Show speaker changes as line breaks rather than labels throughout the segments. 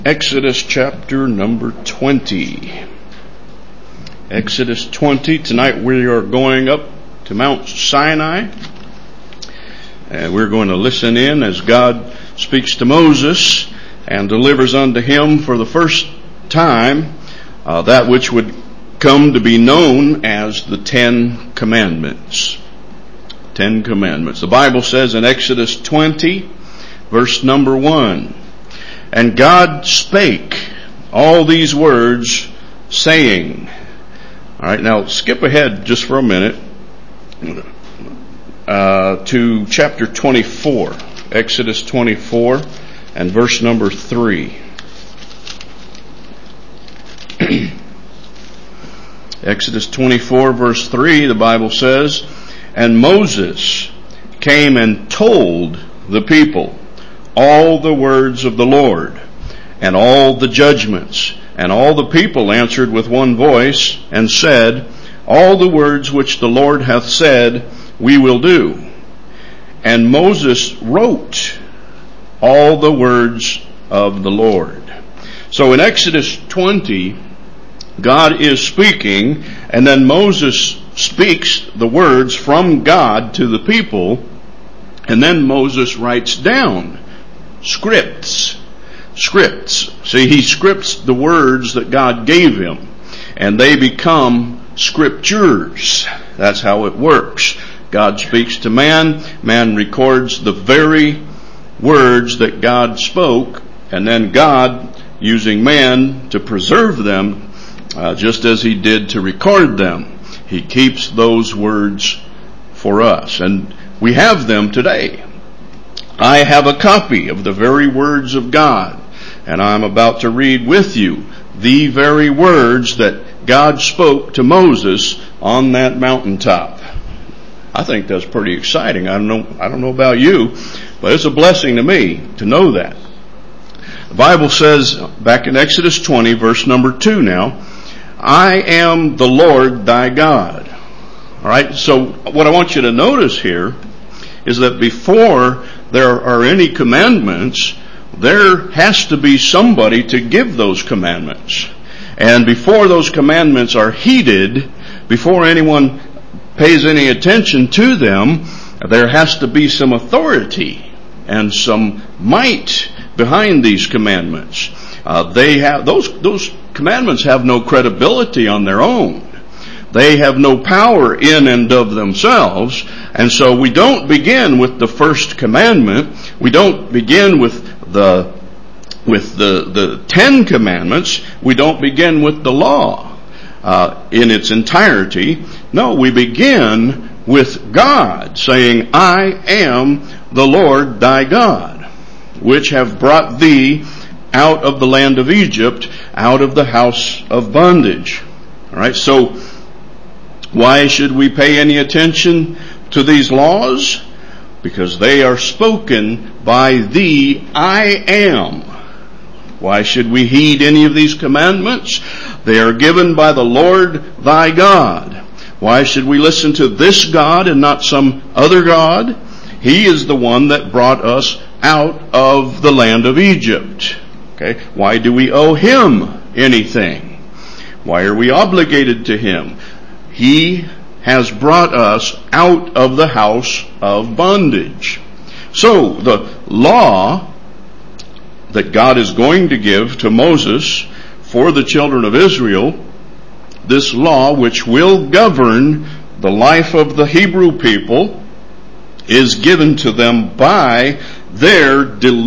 Exodus chapter number 20. Exodus 20. Tonight we are going up to Mount Sinai. And we're going to listen in as God speaks to Moses and delivers unto him for the first time that which would come to be known as the Ten Commandments. Ten Commandments. The Bible says in Exodus 20, verse number 1, "And God spake all these words, saying." All right, now skip ahead just for a minute to chapter 24, Exodus 24 and verse number 3. Exodus 24 verse 3, the Bible says, "And Moses came and told the people all the words of the Lord, and all the judgments. And all the people answered with one voice, and said, All the words which the Lord hath said, we will do. And Moses wrote all the words of the Lord." So in Exodus 20, God is speaking, and then Moses speaks the words from God to the people, and then Moses writes down scripts. See, he scripts the words that God gave him, and they become scriptures. That's how it works. God speaks to man, man records the very words that God spoke, and then God, using man to preserve them, just as he did to record them, he keeps those words for us. And we have them today. I have a copy of the very words of God, and I'm about to read with you the very words that God spoke to Moses on that mountaintop. I think that's pretty exciting. I don't know about you, but it's a blessing to me to know that. The Bible says back in Exodus 20 verse number 2 now, "I am the Lord thy God." All right, so what I want you to notice here is that before there are any commandments, there has to be somebody to give those commandments. And before those commandments are heeded, before anyone pays any attention to them, there has to be some authority and some might behind these commandments. Those commandments have no credibility on their own. They have no power in and of themselves. And so we don't begin with the first commandment. We don't begin with the 10 commandments. We don't begin with the law in its entirety. No, we begin with God saying, "I am the Lord thy God, which have brought thee out of the land of Egypt, out of the house of bondage." All right, so why should we pay any attention to these laws? Because they are spoken by the I am. Why should we heed any of these commandments? They are given by the Lord thy God. Why should we listen to this God and not some other God? He is the one that brought us out of the land of Egypt. Okay, why do we owe him anything? Why are we obligated to him? He has brought us out of the house of bondage. So the law that God is going to give to Moses for the children of Israel, this law which will govern the life of the Hebrew people, is given to them by their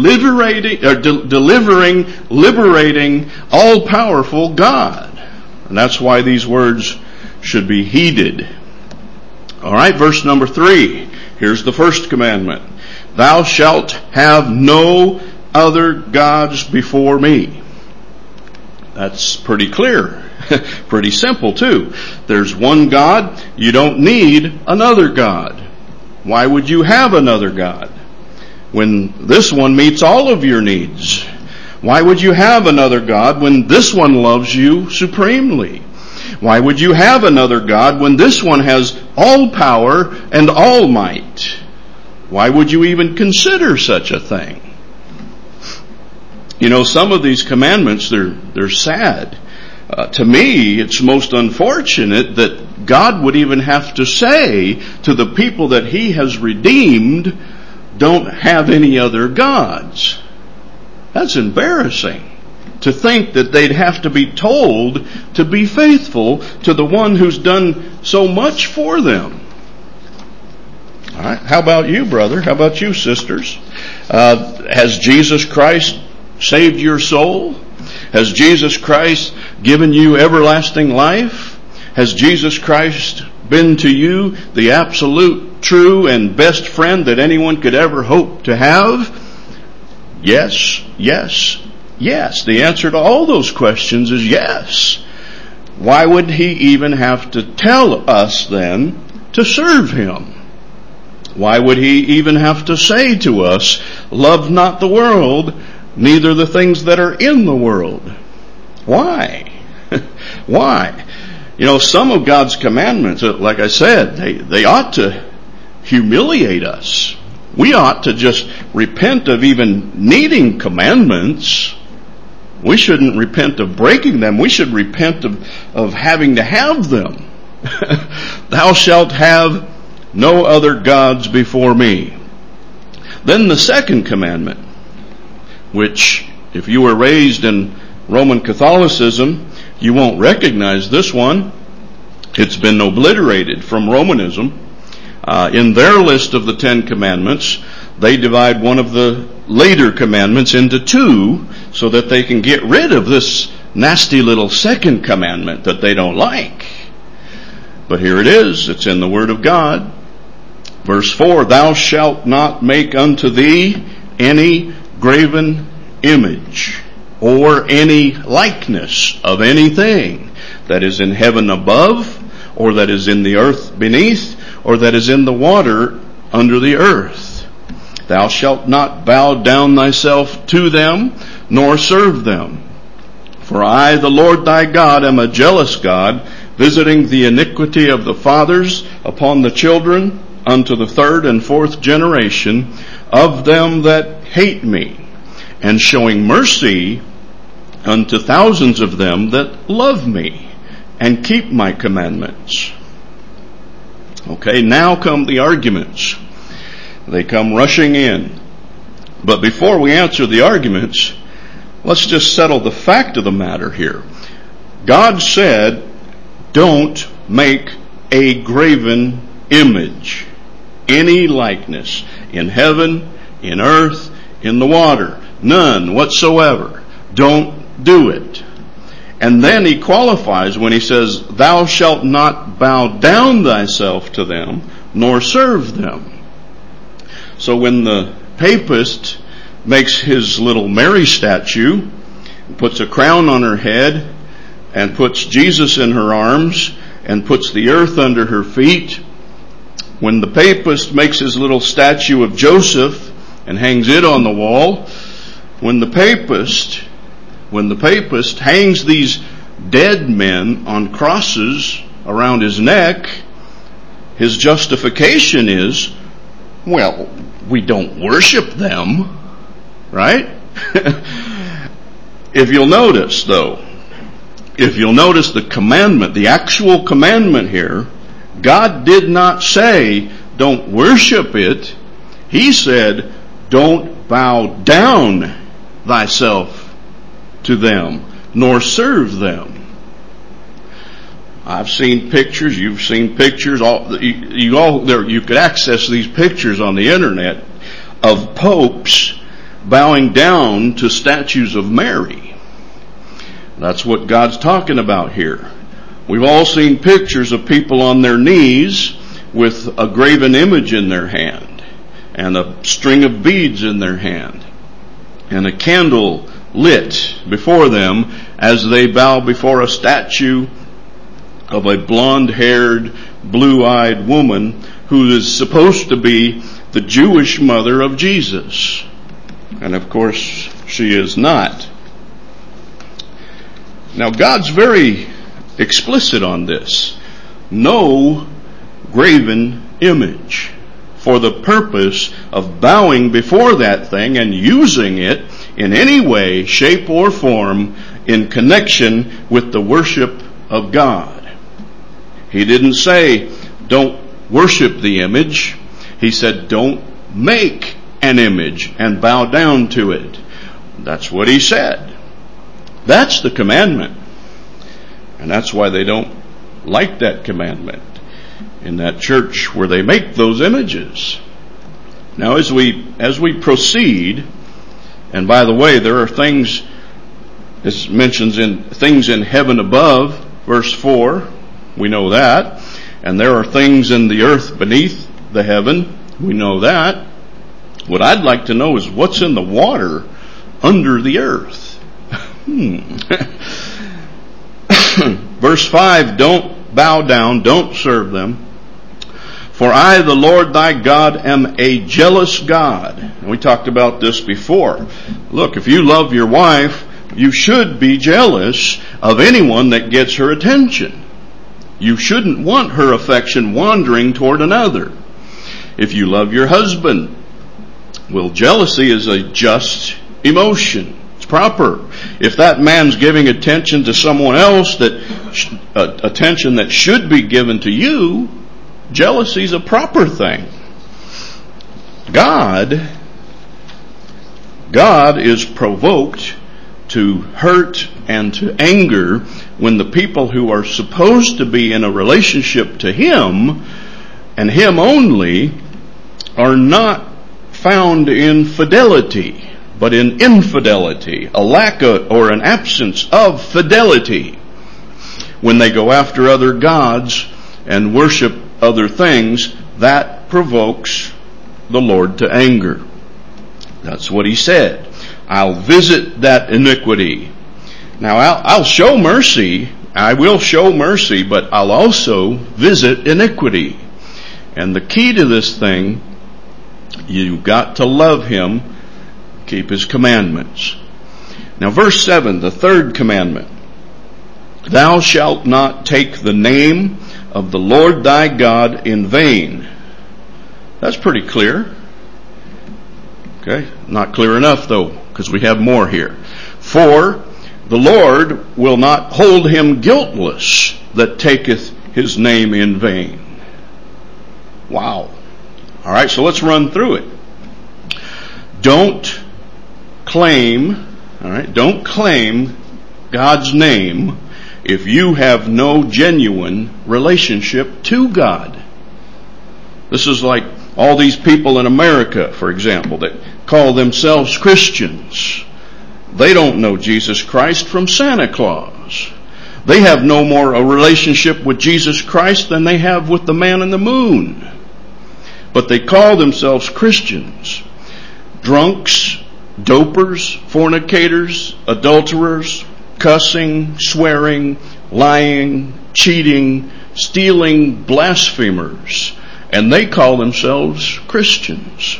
liberating, all-powerful God. And that's why these words should be heeded. All right, verse number 3. Here's the first commandment. "Thou shalt have no other gods before me." That's pretty clear. Pretty simple too. There's one God. You don't need another God. Why would you have another God when this one meets all of your needs? Why would you have another God when this one loves you supremely? Why would you have another God when this one has all power and all might? Why would you even consider such a thing? Some of these commandments, they're sad. To me, it's most unfortunate that God would even have to say to the people that He has redeemed, don't have any other gods. That's embarrassing. To think that they'd have to be told to be faithful to the one who's done so much for them. All right. How about you, brother? How about you, sisters? Has Jesus Christ saved your soul? Has Jesus Christ given you everlasting life? Has Jesus Christ been to you the absolute, true, and best friend that anyone could ever hope to have? Yes, yes, yes. The answer to all those questions is yes. Why would He even have to tell us then to serve Him? Why would He even have to say to us, love not the world, neither the things that are in the world? Why? Why? Some of God's commandments, like I said, they ought to humiliate us. We ought to just repent of even needing commandments. We shouldn't repent of breaking them. We should repent of having to have them. Thou shalt have no other gods before me. Then the second commandment, which if you were raised in Roman Catholicism, you won't recognize this one. It's been obliterated from Romanism. In their list of the 10 commandments, they divide one of the later commandments into 2 so that they can get rid of this nasty little second commandment that they don't like. But here it is. It's in the Word of God. Verse 4, thou shalt not make unto thee any graven image or any likeness of anything that is in heaven above, or that is in the earth beneath, or that is in the water under the earth. Thou shalt not bow down thyself to them, nor serve them. For I, the Lord thy God, am a jealous God, visiting the iniquity of the fathers upon the children, unto the 3rd and 4th generation of them that hate me, and showing mercy unto thousands of them that love me, and keep my commandments. Okay, now come the arguments. They come rushing in. But before we answer the arguments, let's just settle the fact of the matter here. God said, don't make a graven image, any likeness, in heaven, in earth, in the water. None whatsoever. Don't do it. And then He qualifies when He says, thou shalt not bow down thyself to them, nor serve them. So when the papist makes his little Mary statue, puts a crown on her head, and puts Jesus in her arms, and puts the earth under her feet, when the papist makes his little statue of Joseph and hangs it on the wall, when the papist hangs these dead men on crosses around his neck, his justification is, well, we don't worship them, right? If you'll notice the commandment, the actual commandment here, God did not say, don't worship it. He said, don't bow down thyself to them, nor serve them. I've seen pictures, you've seen pictures, you could access these pictures on the internet of popes bowing down to statues of Mary. That's what God's talking about here. We've all seen pictures of people on their knees with a graven image in their hand, and a string of beads in their hand, and a candle lit before them as they bow before a statue of a blonde-haired, blue-eyed woman who is supposed to be the Jewish mother of Jesus. And of course, she is not. Now, God's very explicit on this. No graven image, for the purpose of bowing before that thing and using it in any way, shape, or form in connection with the worship of God. He didn't say, don't worship the image. He said, don't make an image and bow down to it. That's what he said. That's the commandment. And that's why they don't like that commandment in that church where they make those images. Now as we proceed, and by the way, there are things, this mentions in things in heaven above, verse 4, we know that. And there are things in the earth beneath the heaven, we know that. What I'd like to know is what's in the water under the earth. Verse 5, don't bow down, don't serve them. For I, the Lord thy God, am a jealous God. And we talked about this before. Look, if you love your wife, you should be jealous of anyone that gets her attention. You shouldn't want her affection wandering toward another. If you love your husband, well, jealousy is a just emotion. It's proper. If that man's giving attention to someone else, attention that should be given to you, jealousy is a proper thing. God is provoked to hurt and to anger when the people who are supposed to be in a relationship to Him and Him only are not found in fidelity, but in infidelity, a lack of, or an absence of fidelity. When they go after other gods and worship other things, that provokes the Lord to anger. That's what He said. I'll visit that iniquity. Now I'll show mercy. I will show mercy, but I'll also visit iniquity. And the key to this thing, you've got to love Him, keep His commandments. Now verse 7, the third commandment. Thou shalt not take the name of the Lord thy God in vain. That's pretty clear. Okay, not clear enough though, because we have more here. For the Lord will not hold him guiltless that taketh his name in vain. Wow. All right, so let's run through it. Don't claim God's name if you have no genuine relationship to God. This is like all these people in America, for example, that call themselves Christians. They don't know Jesus Christ from Santa Claus. They have no more a relationship with Jesus Christ than they have with the man in the moon. But they call themselves Christians. Drunks, dopers, fornicators, adulterers, cussing, swearing, lying, cheating, stealing, blasphemers. And they call themselves Christians.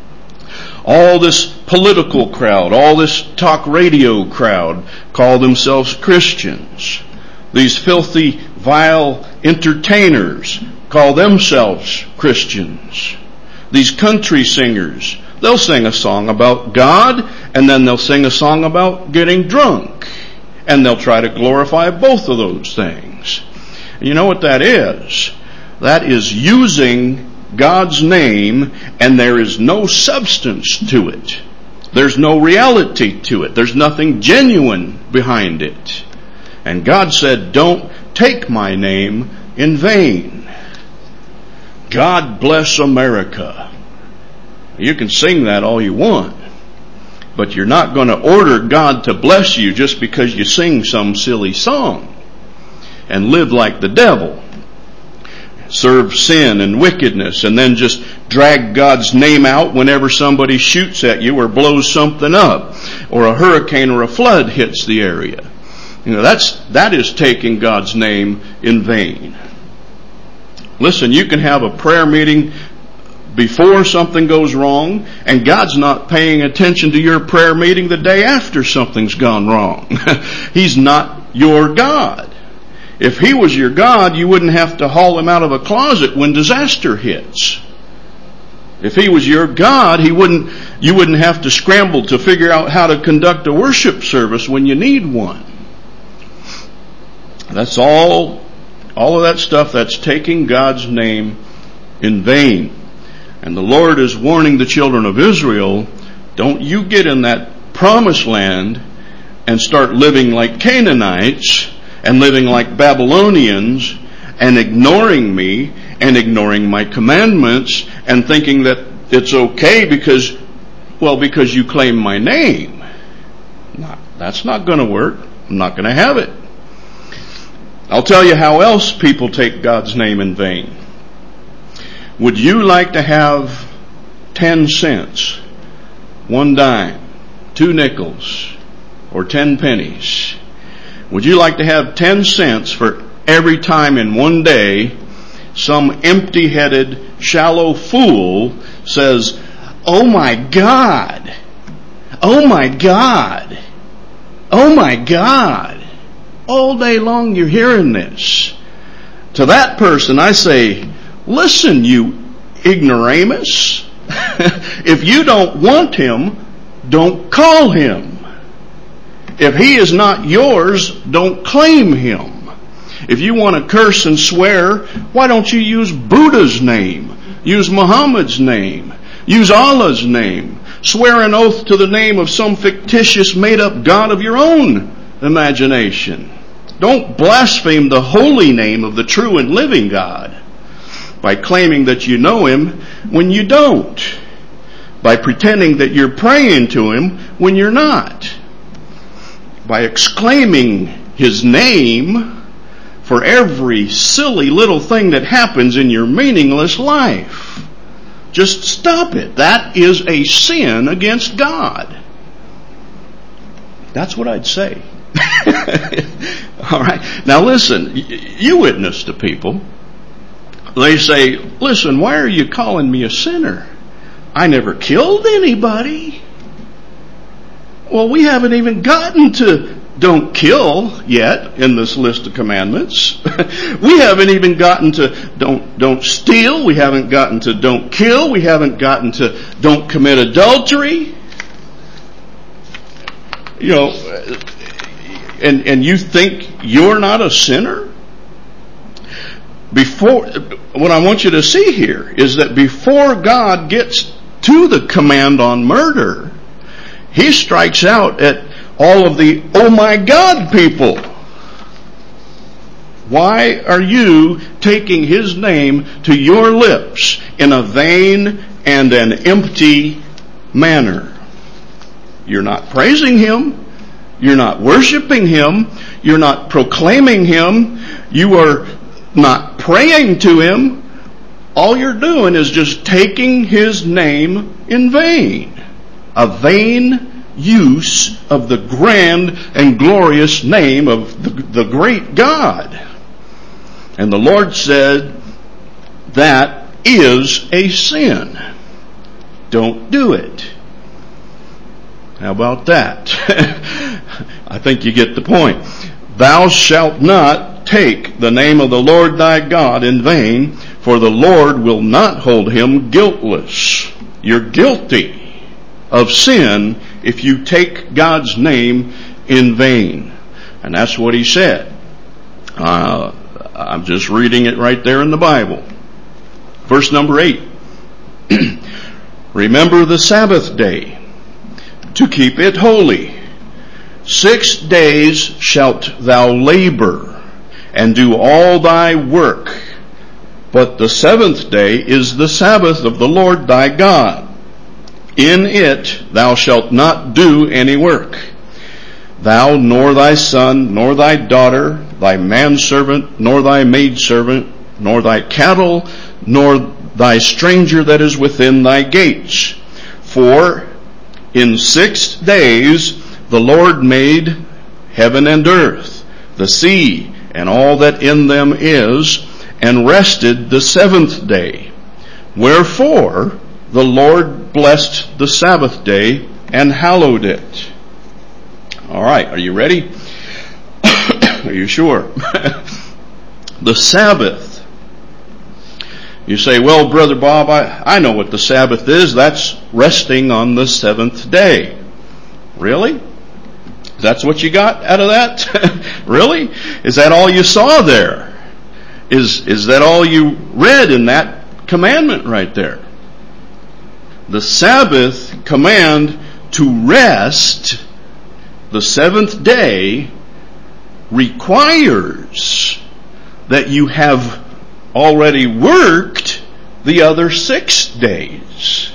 All this political crowd, all this talk radio crowd call themselves Christians. These filthy, vile entertainers call themselves Christians. These country singers, they'll sing a song about God and then they'll sing a song about getting drunk. And they'll try to glorify both of those things. And you know what that is? That is using God's name and there is no substance to it. There's no reality to it. There's nothing genuine behind it. And God said, don't take my name in vain. God bless America. You can sing that all you want, but you're not going to order God to bless you just because you sing some silly song and live like the devil. Serve sin and wickedness and then just drag God's name out whenever somebody shoots at you or blows something up or a hurricane or a flood hits the area. You know, that is taking God's name in vain. Listen, you can have a prayer meeting before something goes wrong and God's not paying attention to your prayer meeting the day after something's gone wrong. He's not your God. If He was your God, you wouldn't have to haul Him out of a closet when disaster hits. If He was your God, you wouldn't have to scramble to figure out how to conduct a worship service when you need one. That's all of that stuff, that's taking God's name in vain. And the Lord is warning the children of Israel, don't you get in that promised land and start living like Canaanites and living like Babylonians and ignoring me and ignoring my commandments and thinking that it's okay because you claim my name. That's not going to work. I'm not going to have it. I'll tell you how else people take God's name in vain. Would you like to have 10 cents, 1 dime, 2 nickels, or 10 pennies? Would you like to have 10 cents for every time in one day some empty-headed, shallow fool says, "Oh my God, oh my God, oh my God"? All day long you're hearing this. To that person I say, listen, you ignoramus. If you don't want him, don't call him. If he is not yours, don't claim him. If you want to curse and swear, why don't you use Buddha's name? Use Muhammad's name. Use Allah's name. Swear an oath to the name of some fictitious made-up God of your own imagination. Don't blaspheme the holy name of the true and living God by claiming that you know Him when you don't. By pretending that you're praying to Him when you're not. By exclaiming His name for every silly little thing that happens in your meaningless life. Just stop it. That is a sin against God. That's what I'd say. All right. Now listen, you witness to people. They say, listen, why are you calling me a sinner? I never killed anybody. Well, we haven't even gotten to don't kill yet in this list of commandments. We haven't even gotten to don't steal. We haven't gotten to don't kill. We haven't gotten to don't commit adultery. You know, and you think you're not a sinner? What I want you to see here is that before God gets to the command on murder, He strikes out at all of the oh my God people. Why are you taking His name to your lips in a vain and an empty manner? You're not praising Him. You're not worshiping Him. You're not proclaiming Him. You are not praying to Him. All you're doing is just taking His name in vain. A vain use of the grand and glorious name of the great God. And the Lord said, that is a sin. Don't do it. How about that? I think you get the point. Thou shalt not take the name of the Lord thy God in vain, for the Lord will not hold him guiltless. You're guilty of sin if you take God's name in vain. And that's what He said. I'm just reading it right there in the Bible. Verse number 8. Remember the Sabbath day, to keep it holy. 6 days shalt thou labor, and do all thy work. But the 7th day is the Sabbath of the Lord thy God. In it thou shalt not do any work. Thou, nor thy son, nor thy daughter, thy manservant, nor thy maidservant, nor thy cattle, nor thy stranger that is within thy gates. For in 6 days the Lord made heaven and earth, the sea, and all that in them is, and rested the 7th day. Wherefore the Lord blessed the Sabbath day and hallowed it. All right, are you ready? Are you sure? The Sabbath You say, well, Brother Bob, I know what the Sabbath is. That's resting on the seventh day. Really? That's what you got out of that? Really? Is that all you saw there? Is that all you read in that commandment right there? The Sabbath command to rest the seventh day requires that you have already worked the other 6 days.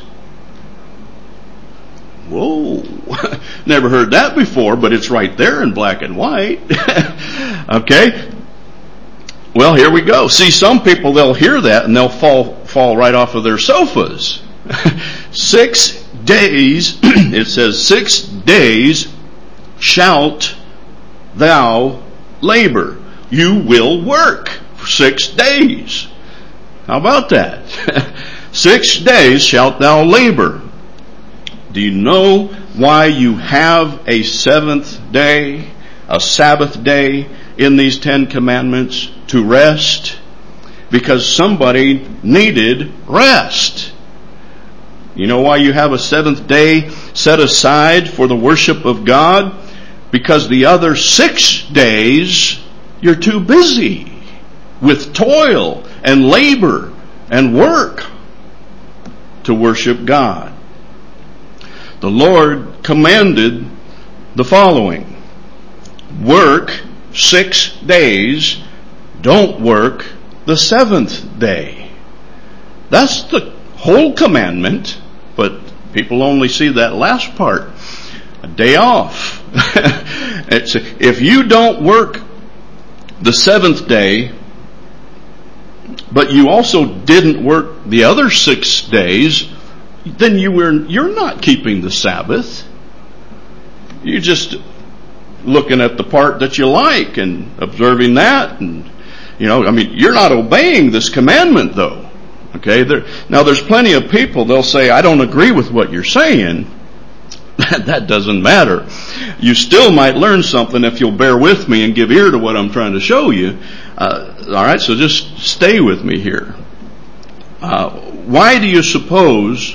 Whoa, never heard that before, but it's right there in black and white. Okay? Well, here we go. See, some people, they'll hear that and they'll fall right off of their sofas. 6 days, it says 6 days shalt thou labor. You will work for 6 days. How about that? 6 days shalt thou labor. Do you know why you have a seventh day, a Sabbath day in these 10 commandments? To rest? Because somebody needed rest. You know why you have a seventh day set aside for the worship of God? Because the other 6 days you're too busy with toil and labor and work to worship God. The Lord commanded the following: work 6 days, don't work the seventh day. That's the whole commandment, but people only see that last part. A day off. If you don't work the seventh day, but you also didn't work the other 6 days, then you're not keeping the Sabbath. You're just looking at the part that you like and observing that, and you're not obeying this commandment, though. Okay, now there's plenty of people, they'll say, I don't agree with what you're saying. That doesn't matter. You still might learn something if you'll bear with me and give ear to what I'm trying to show you. Alright, so just stay with me here. Why do you suppose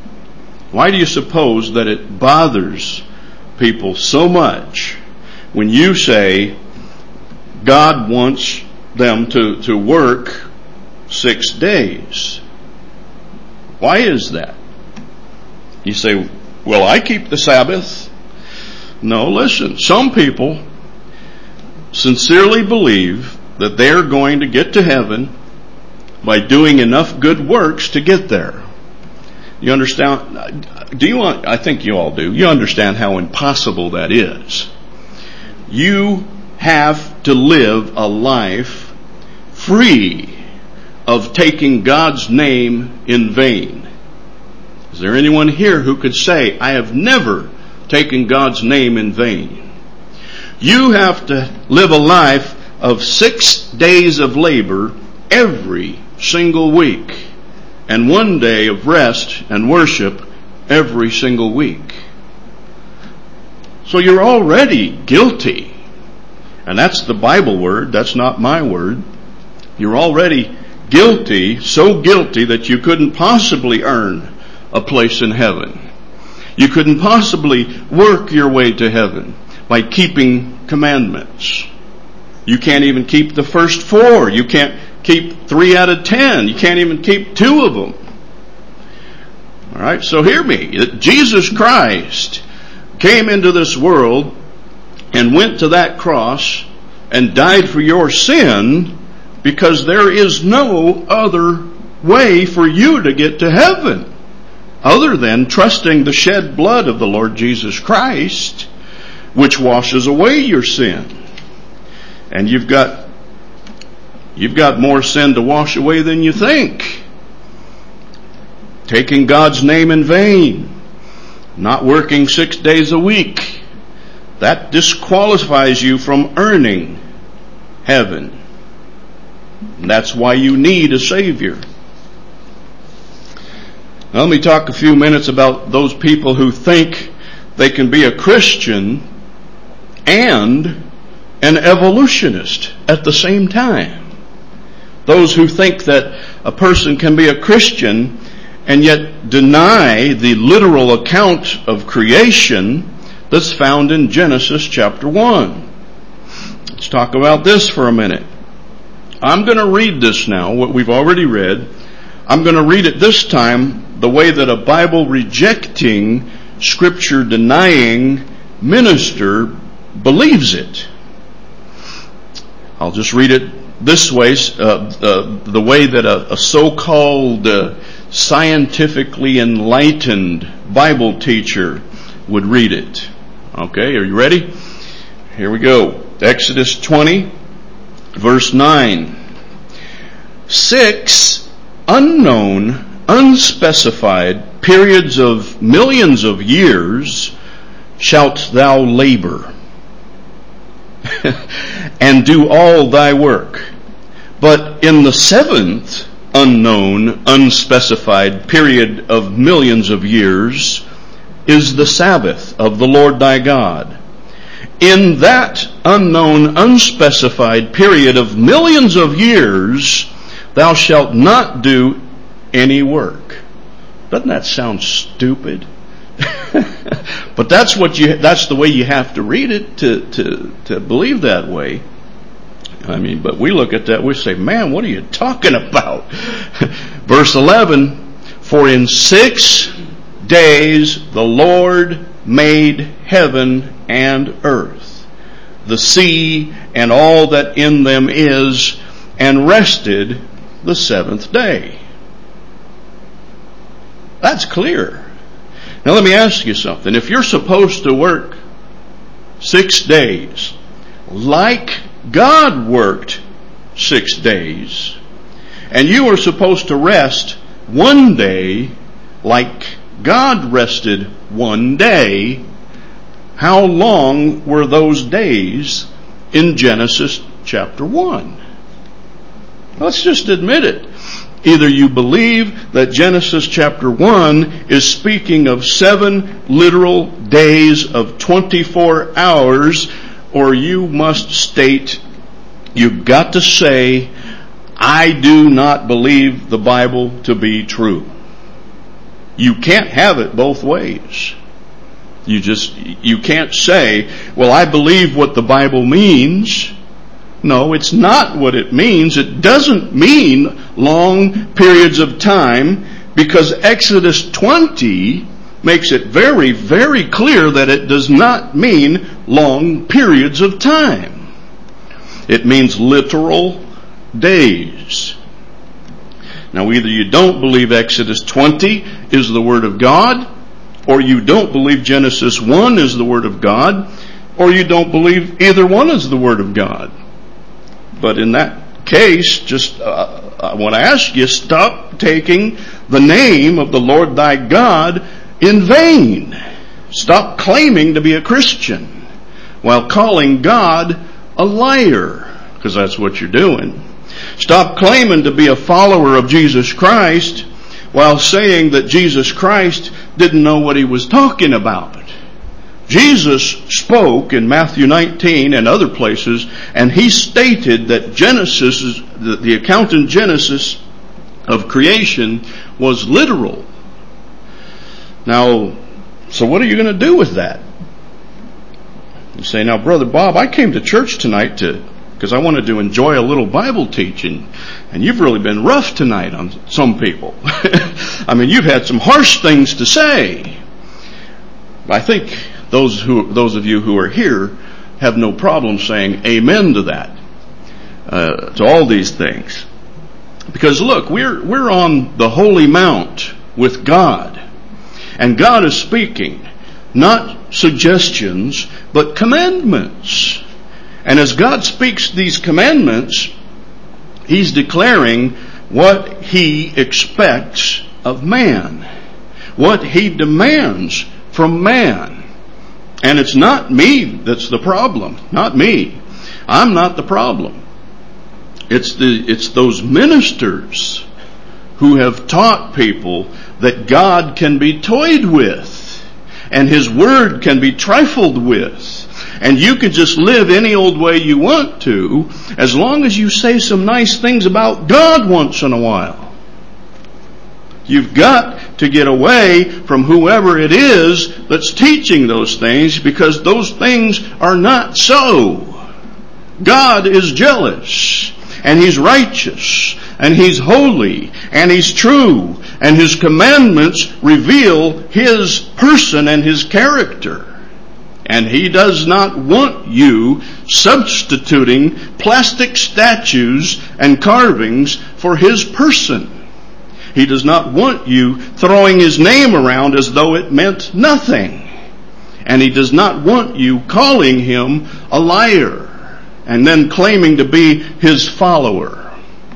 that it bothers people so much when you say God wants them to work 6 days? Why is that? You say, well, I keep the Sabbath. No, listen. Some people sincerely believe that they're going to get to heaven by doing enough good works to get there. You understand? I think you all do. You understand how impossible that is. You have to live a life free of taking God's name in vain. Is there anyone here who could say, I have never taken God's name in vain? You have to live a life of 6 days of labor every single week, and 1 day of rest and worship every single week. So you're already guilty. And that's the Bible word, that's not my word. You're already guilty, so guilty that you couldn't possibly earn a place in heaven. You couldn't possibly work your way to heaven by keeping commandments. You can't even keep the first 4. You can't keep 3 out of 10. You can't even keep 2 of them. Alright, so hear me. Jesus Christ came into this world and went to that cross and died for your sin because there is no other way for you to get to heaven other than trusting the shed blood of the Lord Jesus Christ, which washes away your sin. And you've got more sin to wash away than you think. Taking God's name in vain, not working 6 days a week, that disqualifies you from earning heaven. And that's why you need a Savior. Now let me talk a few minutes about those people who think they can be a Christian and an evolutionist at the same time. Those who think that a person can be a Christian and yet deny the literal account of creation that's found in Genesis chapter 1. Let's talk about this for a minute. I'm going to read this now, what we've already read. I'm going to read it this time the way that a Bible rejecting, Scripture denying minister believes it. I'll just read it this way, the way that a so-called scientifically enlightened Bible teacher would read it. Okay, are you ready? Here we go. Exodus 20, verse 9. 6 unknown, unspecified periods of millions of years shalt thou labor and do all thy work. But in the 7th unknown, unspecified period of millions of years is the Sabbath of the Lord thy God. In that unknown, unspecified period of millions of years, thou shalt not do any work. Doesn't that sound stupid? But that's the way you have to read it to believe that way. I mean, but we look at that, we say, man, what are you talking about? Verse 11, for in 6 days the Lord made heaven and earth, the sea and all that in them is, and rested the 7th day. That's clear. Now let me ask you something. If you're supposed to work 6 days, like God worked 6 days, and you were supposed to rest 1 day, like God rested 1 day, how long were those days in Genesis chapter 1? Let's just admit it. Either you believe that Genesis chapter 1 is speaking of 7 literal days of 24 hours, or you must state, you've got to say, I do not believe the Bible to be true. You can't have it both ways. You can't say, well, I believe what the Bible means. No, it's not what it means. It doesn't mean long periods of time, because Exodus 20 makes it very, very clear that it does not mean long periods of time. It means literal days. Now, either you don't believe Exodus 20 is the Word of God, or you don't believe Genesis 1 is the Word of God, or you don't believe either one is the Word of God. But in that case, I want to ask you, stop taking the name of the Lord thy God in vain. Stop claiming to be a Christian while calling God a liar, because that's what you're doing. Stop claiming to be a follower of Jesus Christ while saying that Jesus Christ didn't know what he was talking about. Jesus spoke in Matthew 19 and other places, and he stated that Genesis, the account in Genesis of creation, was literal. Now, so what are you going to do with that? You say, now, Brother Bob, I came to church tonight because I wanted to enjoy a little Bible teaching, and you've really been rough tonight on some people. I mean, you've had some harsh things to say. I think those of you who are here have no problem saying amen to that, to all these things. Because look, we're on the Holy Mount with God, and God is speaking, not suggestions, but commandments. And as God speaks these commandments, he's declaring what he expects of man, what he demands from man. And it's not me that's the problem. Not me. I'm not the problem. It's those ministers who have taught people that God can be toyed with, and his word can be trifled with, and you can just live any old way you want to, as long as you say some nice things about God once in a while. You've got to get away from whoever it is that's teaching those things, because those things are not so. God is jealous, and He's righteous, and He's holy, and He's true, and His commandments reveal His person and His character. And He does not want you substituting plastic statues and carvings for His person. He does not want you throwing His name around as though it meant nothing. And He does not want you calling Him a liar and then claiming to be His follower.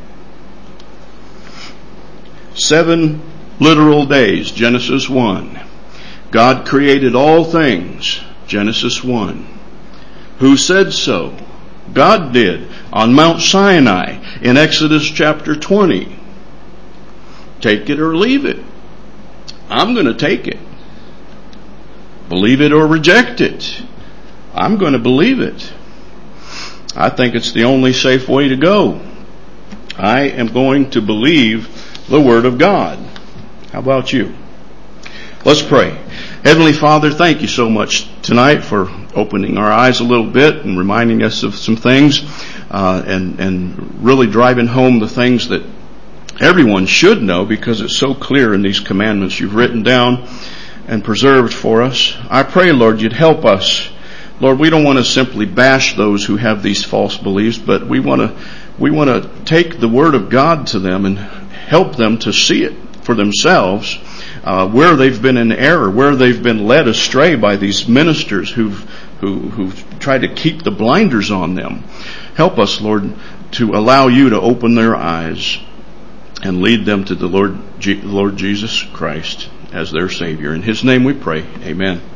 7 literal days, Genesis 1. God created all things, Genesis 1. Who said so? God did on Mount Sinai in Exodus chapter 20. Take it or leave it. I'm going to take it. Believe it or reject it. I'm going to believe it. I think it's the only safe way to go. I am going to believe the Word of God. How about you? Let's pray. Heavenly Father, thank you so much tonight for opening our eyes a little bit and reminding us of some things, and really driving home the things that everyone should know, because it's so clear in these commandments you've written down and preserved for us. I pray, Lord, you'd help us. Lord, we don't want to simply bash those who have these false beliefs, but we want to take the Word of God to them and help them to see it for themselves, where they've been in error, where they've been led astray by these ministers who've tried to keep the blinders on them. Help us, Lord, to allow you to open their eyes and lead them to the Lord Jesus Christ as their Savior. In His name we pray. Amen.